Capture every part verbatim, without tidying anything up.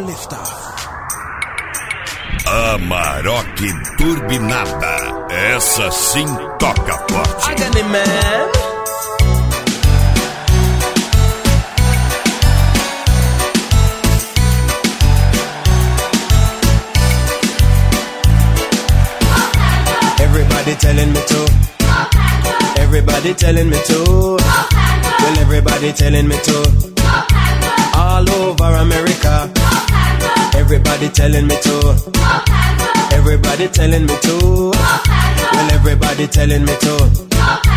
liftoff. Amarok turbinada. Essa sim toca forte. Agony man. Everybody telling me to. Everybody telling me to. Well, everybody telling me to. All over America. Everybody telling me to. Everybody telling me to. Well, everybody telling me to.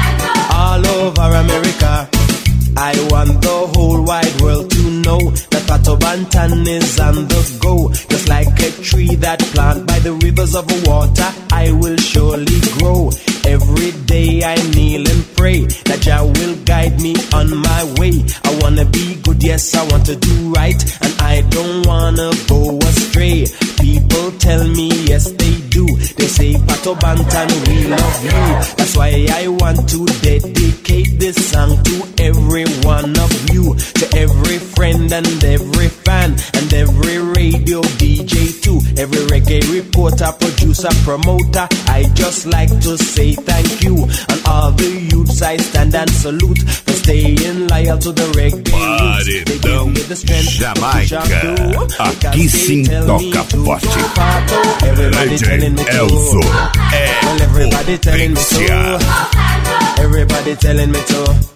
All over America. I want the whole wide world to know that Pato Banton is on the go. Just like a tree that planted by the rivers of water, I will surely grow. Every day I kneel and pray that Jah will guide me on my way. I wanna be good, yes, I want to do right, and I don't wanna go astray. People tell me, yes, they do. They say, Pato Banton, we love you. That's why I want to dedicate this song to every one of you, to every friend and every fan, and every radio D J too, every reggae reporter, producer, promoter. I just like to say thank you. And all the youths I stand and salute for staying loyal to the reggae roots. They give me the strength Jamaica. to push on through. Aqui sim toca forte. Everybody telling me to. Elzo é Well, everybody telling me to. Everybody telling me to.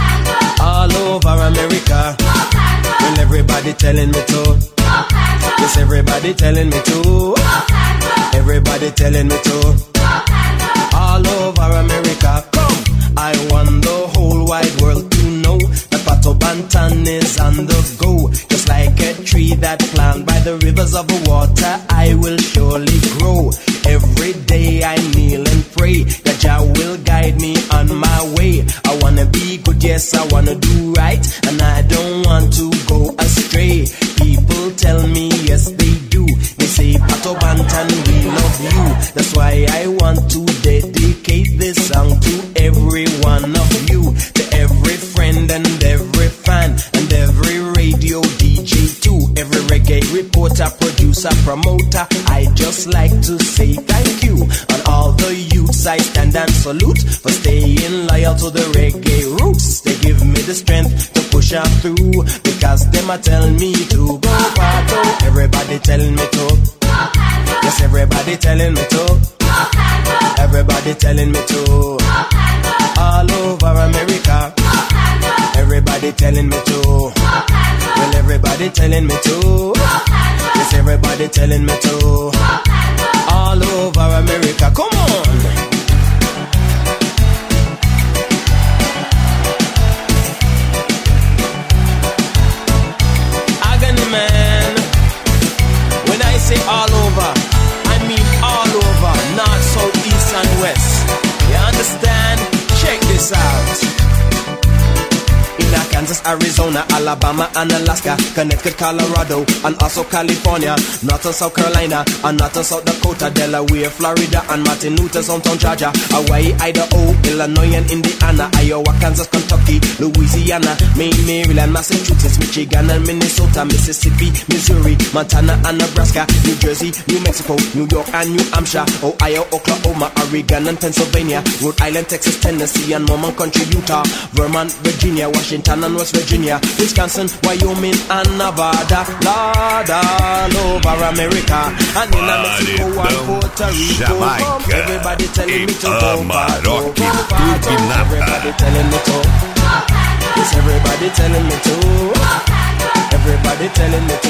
All over America. Well, everybody telling me to. Yes, everybody telling me to. Everybody telling me to. All over America, come. I want the whole wide world to know that Pato Banton is on the go. Just like a tree that planted by the rivers of the water, I will surely grow. Every day I kneel and pray that Jah will guide me on my way. I wanna be good, yes, I wanna do right, and I don't want to go astray. People tell me, yes, they do. They say, Pato Banton, we love you. That's why I want to dedicate this song to every one of you, to every friend and every fan, and every radio D J too, every reggae reporter, producer, promoter. I just like to say thank you. And all the youths I stand and salute for staying loyal to the reggae roots. They give me the strength to push on through, because them a tell me to go Pato. Everybody telling me to. Yes, everybody telling me to. Everybody telling me to. All over America. Everybody telling me to. Well, everybody telling me to. Yes, everybody telling me to. All over America. Come on. Agony man. When I say all over, I mean all over, north, south, east and west. You understand? Check this out. In Kansas, Arizona, Alabama and Alaska, Connecticut, Colorado, and also California, North and South Carolina, and North and South Dakota, Delaware, Florida, and Martin Luther, hometown Georgia, Hawaii, Idaho, Illinois, and Indiana, Iowa, Kansas, Kentucky, Louisiana, Maine, Maryland, Massachusetts, Michigan, and Minnesota, Mississippi, Missouri, Montana, and Nebraska, New Jersey, New Mexico, New York, and New Hampshire, Ohio, Oklahoma, Oregon, and Pennsylvania, Rhode Island, Texas, Tennessee, and Mormon Country, Utah, Vermont, Virginia, Washington, and West Virginia, Wisconsin, Wyoming, and Nevada, Lord, all over America, and in Mexico and Puerto Rico. Jamaica. Everybody telling me to go Amarok Pato, go Pato. Everybody telling me to. Yes, everybody telling me to. Everybody telling me to.